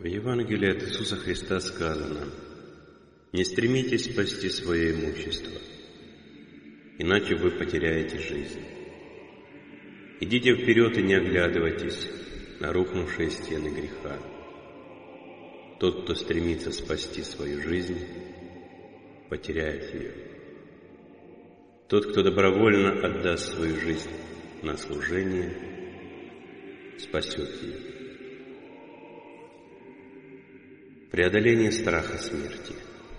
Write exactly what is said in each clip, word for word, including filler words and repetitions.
В Евангелии от Иисуса Христа сказано: «Не стремитесь спасти свое имущество, иначе вы потеряете жизнь. Идите вперед и не оглядывайтесь на рухнувшие стены греха. Тот, кто стремится спасти свою жизнь, потеряет ее. Тот, кто добровольно отдаст свою жизнь на служение, спасет ее». Преодоление страха смерти.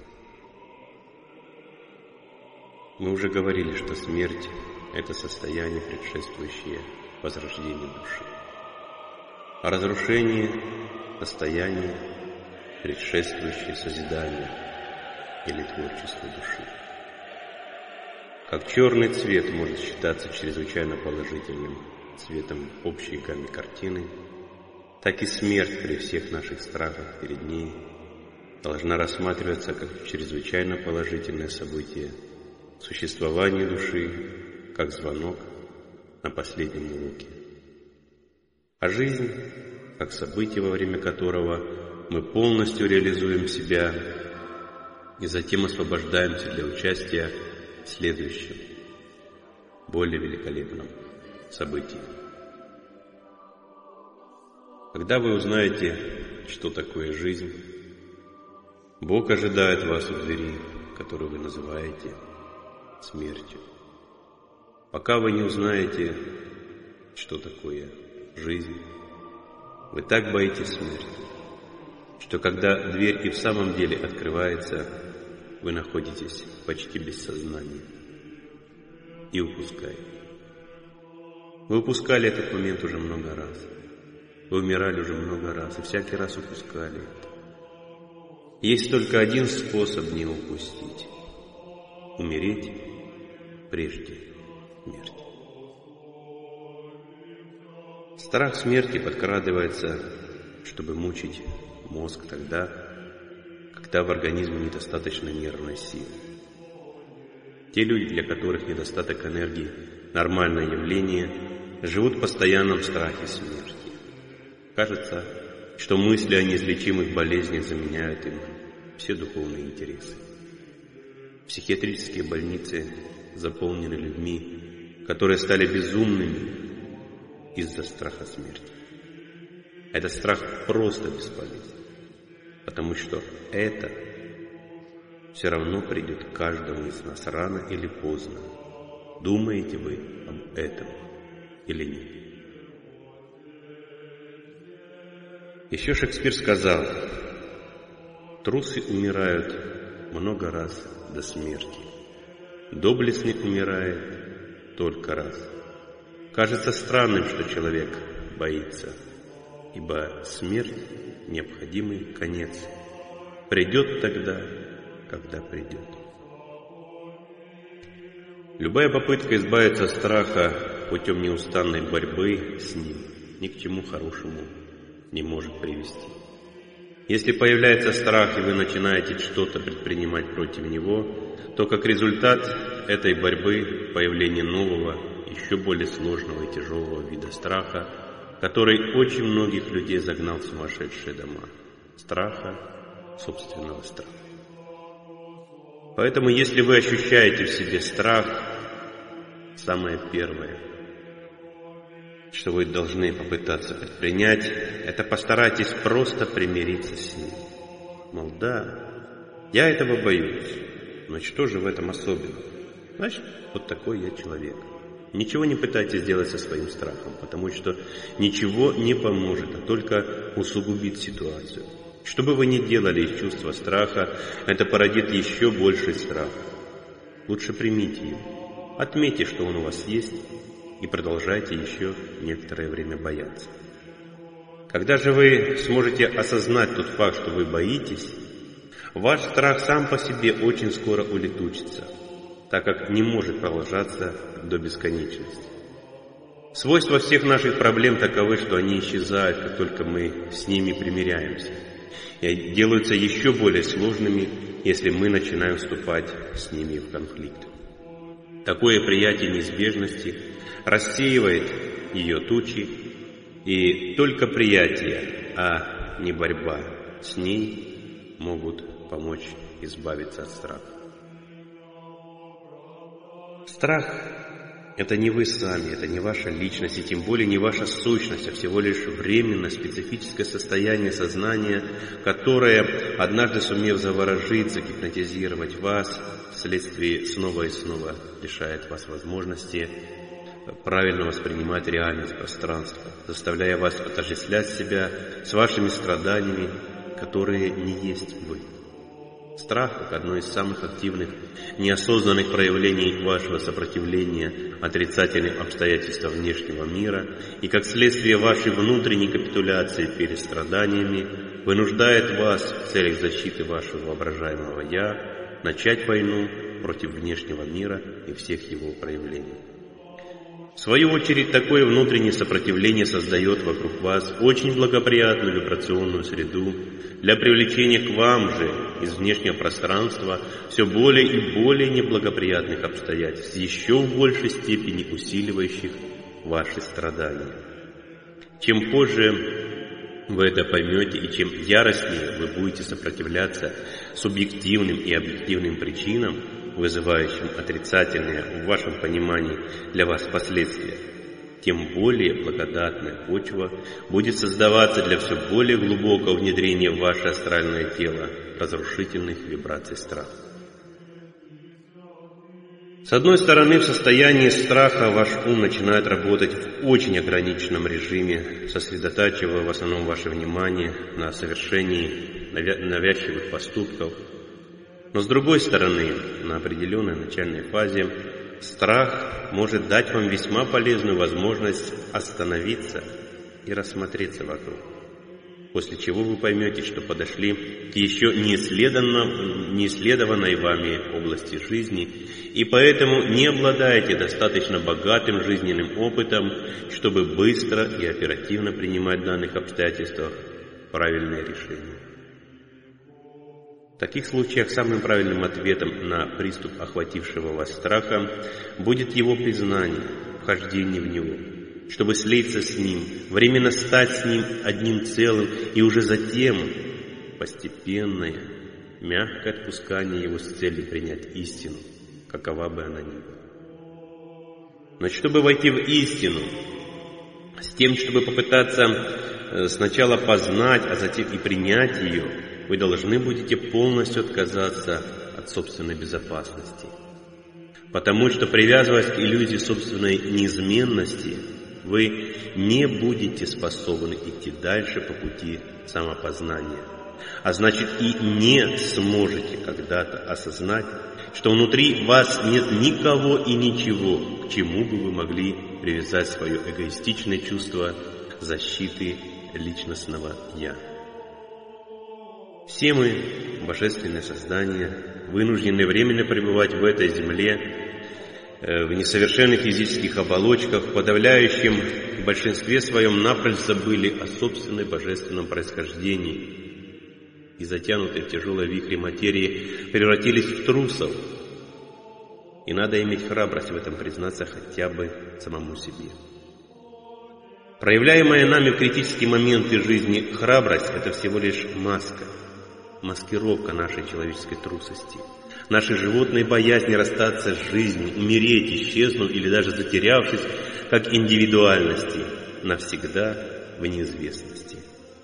Мы уже говорили, что смерть – это состояние, предшествующее возрождению души. А разрушение – состояние, предшествующее созиданию или творчеству души. Как черный цвет может считаться чрезвычайно положительным цветом общей гаммы картины, так и смерть при всех наших страхах перед ней должна рассматриваться как чрезвычайно положительное событие существования души, как звонок на последнем уроке. А жизнь, как событие, во время которого мы полностью реализуем себя и затем освобождаемся для участия в следующем, более великолепном событии. Когда вы узнаете, что такое жизнь, Бог ожидает вас у двери, которую вы называете смертью. Пока вы не узнаете, что такое жизнь, вы так боитесь смерти, что когда дверь и в самом деле открывается, вы находитесь почти без сознания и упускаете. Вы упускали этот момент уже много раз. Вы умирали уже много раз и всякий раз упускали это. Есть только один способ не упустить – умереть прежде смерти. Страх смерти подкрадывается, чтобы мучить мозг тогда, когда в организме недостаточно нервной силы. Те люди, для которых недостаток энергии – нормальное явление, живут в постоянном страхе смерти. Кажется, что мысли о неизлечимых болезнях заменяют им все духовные интересы. Психиатрические больницы заполнены людьми, которые стали безумными из-за страха смерти. Этот страх просто бесполезен, потому что это все равно придет к каждому из нас рано или поздно. Думаете вы об этом или нет? Еще Шекспир сказал: «Трусы умирают много раз до смерти, доблестный умирает только раз». Кажется странным, что человек боится, ибо смерть – необходимый конец. Придет тогда, когда придет. Любая попытка избавиться от страха путем неустанной борьбы с ним ни к чему хорошему не может привести. Если появляется страх, и вы начинаете что-то предпринимать против него, то как результат этой борьбы появление нового, еще более сложного и тяжелого вида страха, который очень многих людей загнал в сумасшедшие дома. Страха, собственного страха. Поэтому, если вы ощущаете в себе страх, самое первое, что вы должны попытаться предпринять, это постарайтесь просто примириться с ним. Мол, да, я этого боюсь, но что же в этом особенного? Значит, вот такой я человек. Ничего не пытайтесь сделать со своим страхом, потому что ничего не поможет, а только усугубит ситуацию. Что бы вы ни делали из чувства страха, это породит еще больший страх. Лучше примите его, отметьте, что он у вас есть, и продолжайте еще некоторое время бояться. Когда же вы сможете осознать тот факт, что вы боитесь, ваш страх сам по себе очень скоро улетучится, так как не может продолжаться до бесконечности. Свойства всех наших проблем таковы, что они исчезают, как только мы с ними примиряемся, и делаются еще более сложными, если мы начинаем вступать с ними в конфликт. Такое приятие неизбежности рассеивает ее тучи, и только приятие, а ни борьба с ней могут помочь избавиться от страха. Страх – это не вы сами, это не ваша личность, и тем более не ваша сущность, а всего лишь временное специфическое состояние сознания, которое, однажды сумев заворожить, загипнотизировать вас, вследствие снова и снова лишает вас возможности правильно воспринимать реальность пространства, заставляя вас отождествлять себя с вашими страданиями, которые не есть вы. Страх, как одно из самых активных, неосознанных проявлений вашего сопротивления отрицательным обстоятельствам внешнего мира и как следствие вашей внутренней капитуляции перед страданиями, вынуждает вас в целях защиты вашего воображаемого «я» начать войну против внешнего мира и всех его проявлений. В свою очередь, такое внутреннее сопротивление создает вокруг вас очень благоприятную вибрационную среду для привлечения к вам же из внешнего пространства все более и более неблагоприятных обстоятельств, еще в большей степени усиливающих ваши страдания. Чем позже вы это поймете и чем яростнее вы будете сопротивляться субъективным и объективным причинам, вызывающим отрицательные в вашем понимании для вас последствия, тем более благодатная почва будет создаваться для все более глубокого внедрения в ваше астральное тело разрушительных вибраций страха. С одной стороны, в состоянии страха ваш ум начинает работать в очень ограниченном режиме, сосредотачивая в основном ваше внимание на совершении навязчивых поступков. Но с другой стороны, на определенной начальной фазе, страх может дать вам весьма полезную возможность остановиться и рассмотреться вокруг, после чего вы поймете, что подошли к еще не исследованной вами области жизни, и поэтому не обладаете достаточно богатым жизненным опытом, чтобы быстро и оперативно принимать в данных обстоятельствах правильные решения. В таких случаях самым правильным ответом на приступ охватившего вас страха будет его признание, вхождение в него, чтобы слиться с ним, временно стать с ним одним целым и уже затем постепенное, мягкое отпускание его с целью принять истину, какова бы она ни была. Но чтобы войти в истину, с тем, чтобы попытаться сначала познать, а затем и принять ее, вы должны будете полностью отказаться от собственной безопасности. Потому что, привязываясь к иллюзии собственной неизменности, вы не будете способны идти дальше по пути самопознания, а значит и не сможете когда-то осознать, что внутри вас нет никого и ничего, к чему бы вы могли привязать свое эгоистичное чувство защиты личностного «я». Все мы, божественное создание, вынуждены временно пребывать в этой земле, в несовершенных физических оболочках, в подавляющем в большинстве своем напрочь забыли о собственном божественном происхождении и, затянутые в тяжелые вихри материи, превратились в трусов. И надо иметь храбрость в этом признаться хотя бы самому себе. Проявляемая нами в критические моменты жизни храбрость – это всего лишь маска, маскировка нашей человеческой трусости, нашей животной боязни расстаться с жизнью, умереть, исчезнув или даже затерявшись как индивидуальности навсегда в неизвестности.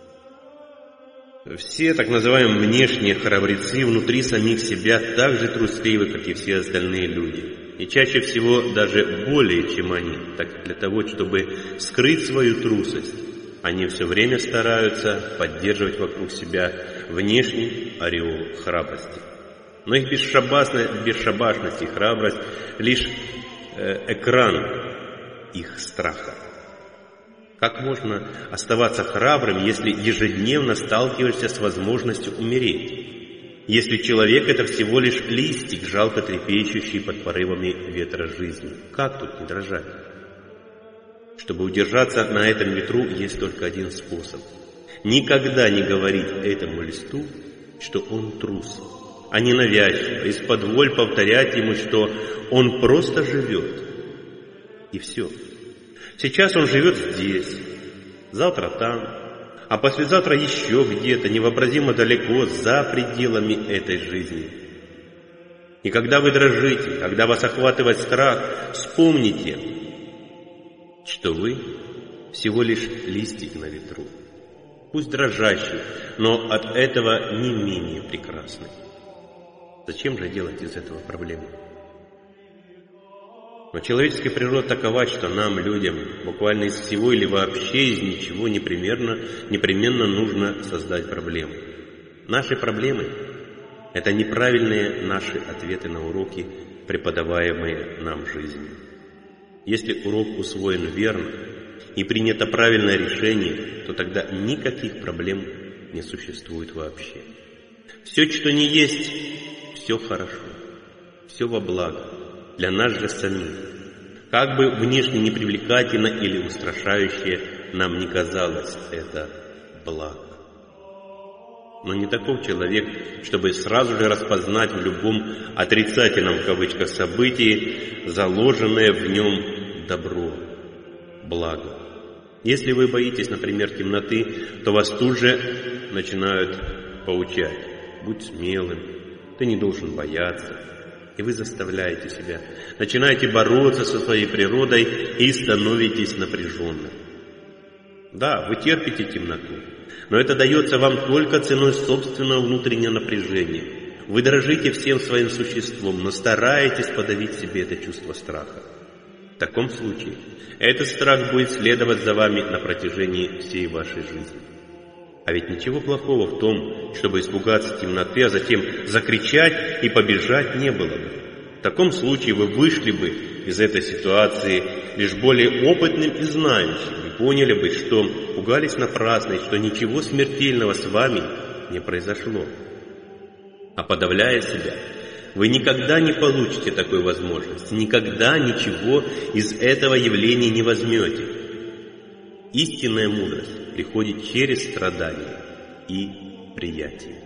Все так называемые внешние храбрецы внутри самих себя так же трусливы, как и все остальные люди. И чаще всего даже более, чем они, так для того, чтобы скрыть свою трусость, они все время стараются поддерживать вокруг себя внешний ореол храбрости. Но их бесшабашность, бесшабашность и храбрость – лишь э, экран их страха. Как можно оставаться храбрым, если ежедневно сталкиваешься с возможностью умереть? Если человек – это всего лишь листик, жалко трепещущий под порывами ветра жизни. Как тут не дрожать? Чтобы удержаться на этом ветру, есть только один способ. Никогда не говорить этому листу, что он трус, а не навязчиво, исподволь повторять ему, что он просто живет. И все. Сейчас он живет здесь, завтра там, а послезавтра еще где-то, невообразимо далеко, за пределами этой жизни. И когда вы дрожите, когда вас охватывает страх, вспомните, что вы всего лишь листик на ветру, пусть дрожащий, но от этого не менее прекрасный. Зачем же делать из этого проблему? Но человеческая природа такова, что нам, людям, буквально из всего или вообще из ничего непременно, непременно нужно создать проблему. Наши проблемы – это неправильные наши ответы на уроки, преподаваемые нам жизнью. Если урок усвоен верно и принято правильное решение, то тогда никаких проблем не существует вообще. Все, что не есть, все хорошо, все во благо. Для нас же самих, как бы внешне непривлекательно или устрашающе нам не казалось это благо. Но не таков человек, чтобы сразу же распознать в любом отрицательном в кавычках событии заложенное в нем добро, благо. Если вы боитесь, например, темноты, то вас тут же начинают поучать: будь смелым, ты не должен бояться. И вы заставляете себя, начинаете бороться со своей природой и становитесь напряженным. Да, вы терпите темноту, но это дается вам только ценой собственного внутреннего напряжения. Вы дрожите всем своим существом, но стараетесь подавить себе это чувство страха. В таком случае этот страх будет следовать за вами на протяжении всей вашей жизни. А ведь ничего плохого в том, чтобы испугаться темноты, а затем закричать и побежать не было бы. В таком случае вы вышли бы из этой ситуации лишь более опытным и знающим, и поняли бы, что пугались напрасно, и что ничего смертельного с вами не произошло. А подавляя себя, вы никогда не получите такой возможности, никогда ничего из этого явления не возьмете. Истинная мудрость приходит через страдания и приятие.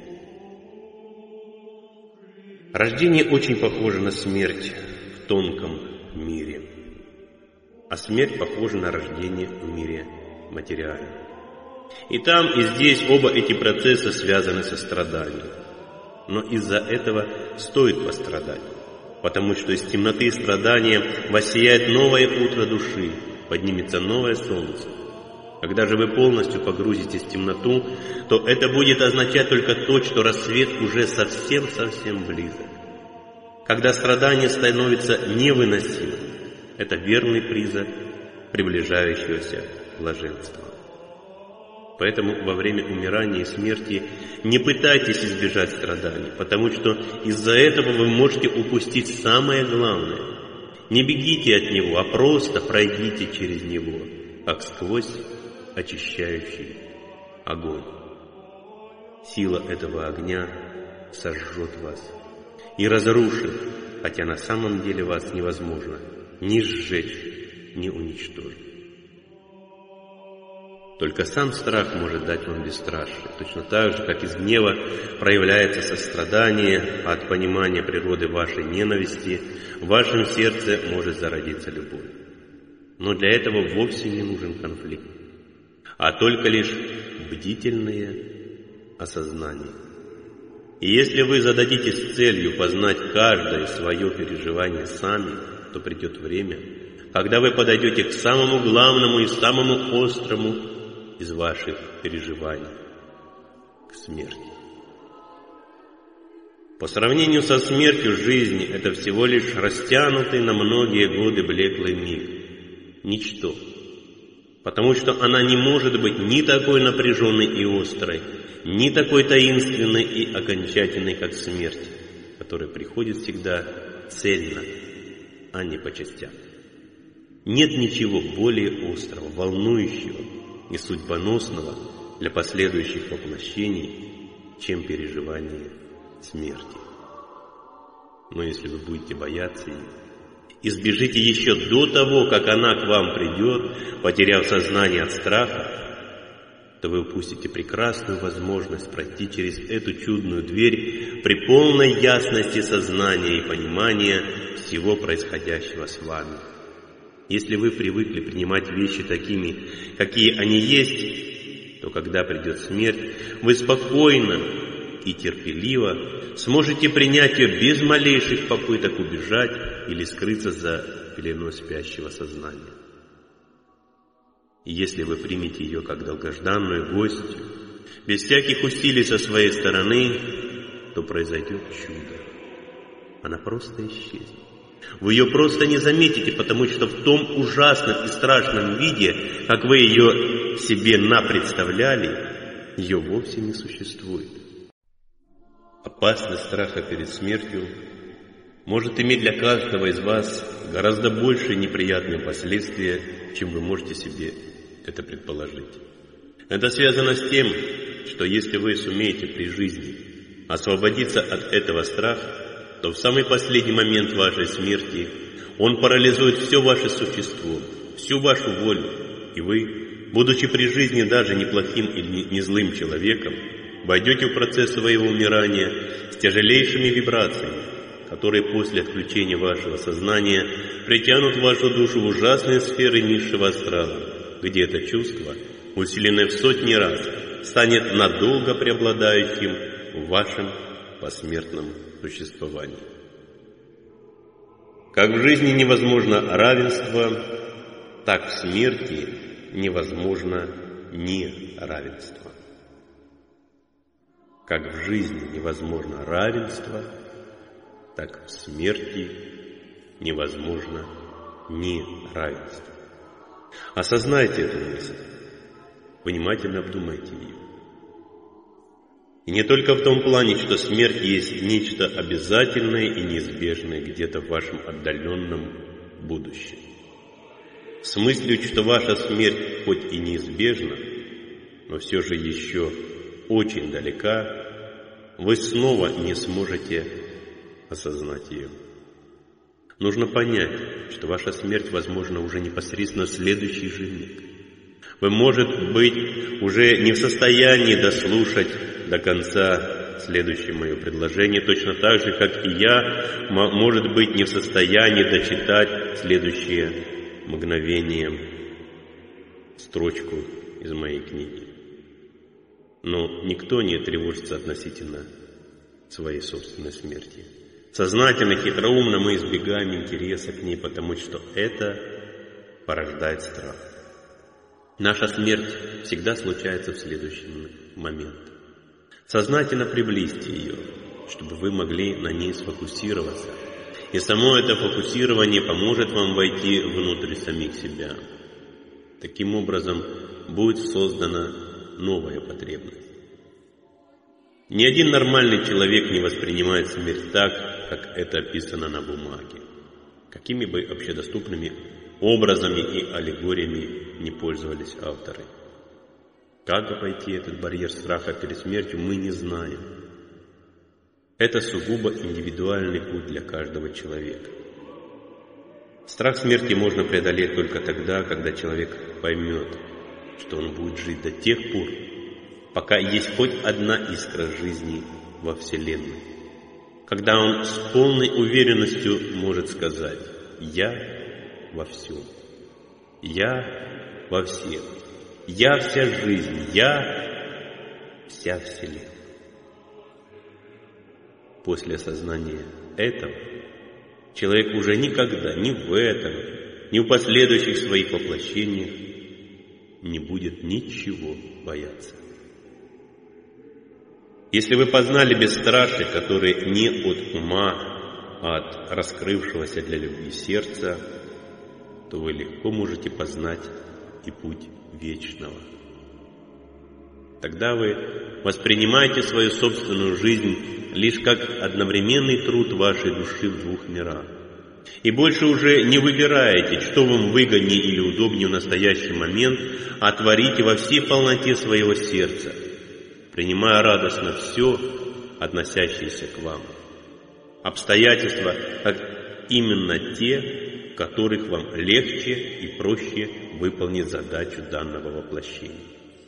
Рождение очень похоже на смерть в тонком мире, а смерть похожа на рождение в мире материальном. И там, и здесь оба эти процесса связаны со страданием. Но из-за этого стоит пострадать, потому что из темноты и страдания воссияет новое утро души, поднимется новое солнце. Когда же вы полностью погрузитесь в темноту, то это будет означать только то, что рассвет уже совсем-совсем близок. Когда страдание становится невыносимым, это верный признак приближающегося блаженства. Поэтому во время умирания и смерти не пытайтесь избежать страданий, потому что из-за этого вы можете упустить самое главное. Не бегите от него, а просто пройдите через него, как сквозь очищающий огонь. Сила этого огня сожжет вас и разрушит, хотя на самом деле вас невозможно ни сжечь, ни уничтожить. Только сам страх может дать вам бесстрашие, точно так же, как из гнева проявляется сострадание, а от понимания природы вашей ненависти в вашем сердце может зародиться любовь. Но для этого вовсе не нужен конфликт, а только лишь бдительное осознание. И если вы зададитесь целью познать каждое свое переживание сами, то придет время, когда вы подойдете к самому главному и самому острому из ваших переживаний, к смерти. По сравнению со смертью жизни, это всего лишь растянутый на многие годы блеклый миг, ничто, потому что она не может быть ни такой напряженной и острой, ни такой таинственной и окончательной, как смерть, которая приходит всегда цельно, а не по частям. Нет ничего более острого, волнующего и судьбоносного для последующих воплощений, чем переживание смерти. Но если вы будете бояться ее, избежите еще до того, как она к вам придет, потеряв сознание от страха, то вы упустите прекрасную возможность пройти через эту чудную дверь при полной ясности сознания и понимания всего происходящего с вами. Если вы привыкли принимать вещи такими, какие они есть, то когда придет смерть, вы спокойно и терпеливо сможете принять ее без малейших попыток убежать или скрыться за пеленой спящего сознания. И если вы примете ее как долгожданную гостью, без всяких усилий со своей стороны, то произойдет чудо. Она просто исчезнет. Вы ее просто не заметите, потому что в том ужасном и страшном виде, как вы ее себе напредставляли, ее вовсе не существует. Опасность страха перед смертью может иметь для каждого из вас гораздо большие неприятные последствия, чем вы можете себе это предположить. Это связано с тем, что если вы сумеете при жизни освободиться от этого страха, то в самый последний момент вашей смерти он парализует все ваше существо, всю вашу волю, и вы, будучи при жизни даже неплохим или не злым человеком, войдете в процесс своего умирания с тяжелейшими вибрациями, которые после отключения вашего сознания притянут вашу душу в ужасные сферы низшего астрала, где это чувство, усиленное в сотни раз, станет надолго преобладающим в вашем посмертном существовании. Как в жизни невозможно равенство, так в смерти невозможно неравенство. Как в жизни невозможно равенство, так в смерти невозможно неравенство. Осознайте эту мысль, внимательно обдумайте ее. И не только в том плане, что смерть есть нечто обязательное и неизбежное где-то в вашем отдаленном будущем. С мыслью, что ваша смерть хоть и неизбежна, но все же еще очень далека, вы снова не сможете осознать ее. Нужно понять, что ваша смерть возможна уже непосредственно в следующий же миг. Вы, может быть, уже не в состоянии дослушать до конца следующее мое предложение, точно так же, как и я, может быть, не в состоянии дочитать следующее мгновение строчку из моей книги. Но никто не тревожится относительно своей собственной смерти. Сознательно, хитроумно мы избегаем интереса к ней, потому что это порождает страх. Наша смерть всегда случается в следующий момент. Сознательно приблизьте ее, чтобы вы могли на ней сфокусироваться. И само это фокусирование поможет вам войти внутрь самих себя. Таким образом, будет создана новая потребность. Ни один нормальный человек не воспринимает смерть так, как это описано на бумаге. Какими бы общедоступными образами и аллегориями не пользовались авторы. Как обойти этот барьер страха перед смертью, мы не знаем. Это сугубо индивидуальный путь для каждого человека. Страх смерти можно преодолеть только тогда, когда человек поймет, что он будет жить до тех пор, пока есть хоть одна искра жизни во Вселенной. Когда он с полной уверенностью может сказать: «Я во всем, я во всех, я вся жизнь, я вся Вселенная». После осознания этого человек уже никогда ни в этом, ни в последующих своих воплощениях не будет ничего бояться. Если вы познали бесстрашие, которое не от ума, а от раскрывшегося для любви сердца, то вы легко можете познать и путь вечного. Тогда вы воспринимаете свою собственную жизнь лишь как одновременный труд вашей души в двух мирах. И больше уже не выбираете, что вам выгоднее или удобнее в настоящий момент, а творите во всей полноте своего сердца, принимая радостно все, относящееся к вам. Обстоятельства, как именно те, в которых вам легче и проще выполнить задачу данного воплощения.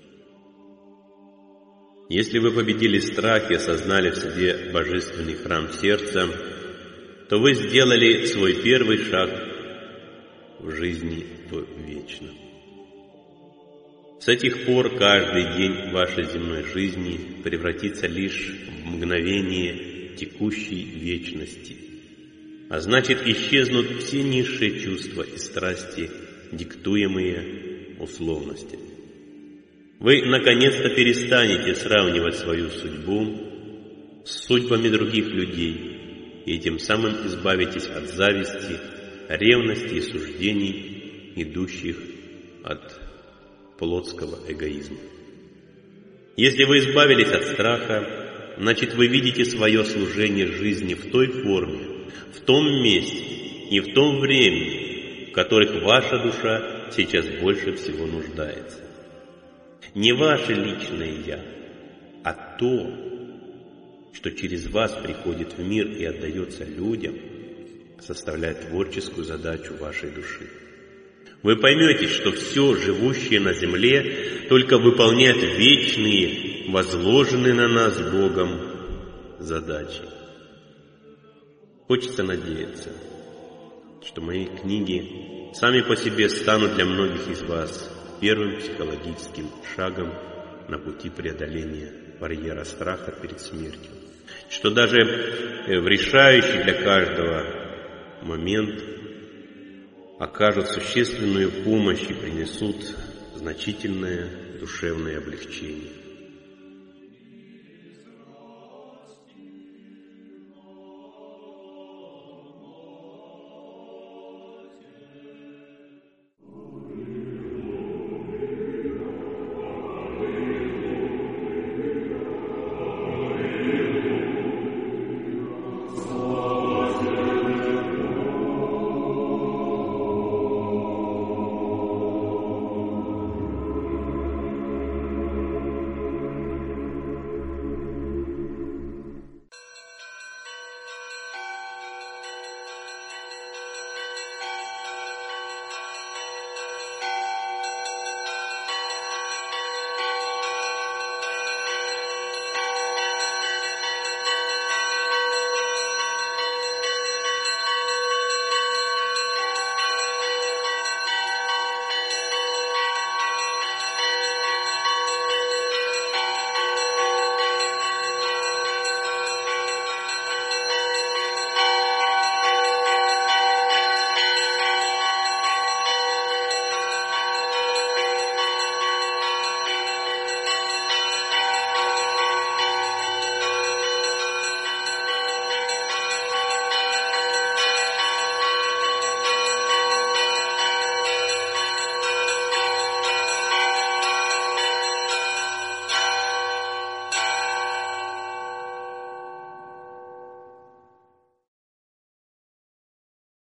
Если вы победили страх и осознали в себе божественный храм сердца, то вы сделали свой первый шаг в жизни в вечном. С этих пор каждый день вашей земной жизни превратится лишь в мгновение текущей вечности, а значит, исчезнут все низшие чувства и страсти, диктуемые условностями. Вы наконец-то перестанете сравнивать свою судьбу с судьбами других людей и тем самым избавитесь от зависти, ревности и суждений, идущих от плотского эгоизма. Если вы избавились от страха, значит, вы видите свое служение жизни в той форме, в том месте и в том времени, в которых ваша душа сейчас больше всего нуждается. Не ваше личное «я», а то, что через вас приходит в мир и отдается людям, составляет творческую задачу вашей души. Вы поймете, что все живущее на земле только выполняет вечные, возложенные на нас Богом задачи. Хочется надеяться, что мои книги сами по себе станут для многих из вас первым психологическим шагом на пути преодоления барьера страха перед смертью, что даже в решающий для каждого момент окажут существенную помощь и принесут значительное душевное облегчение.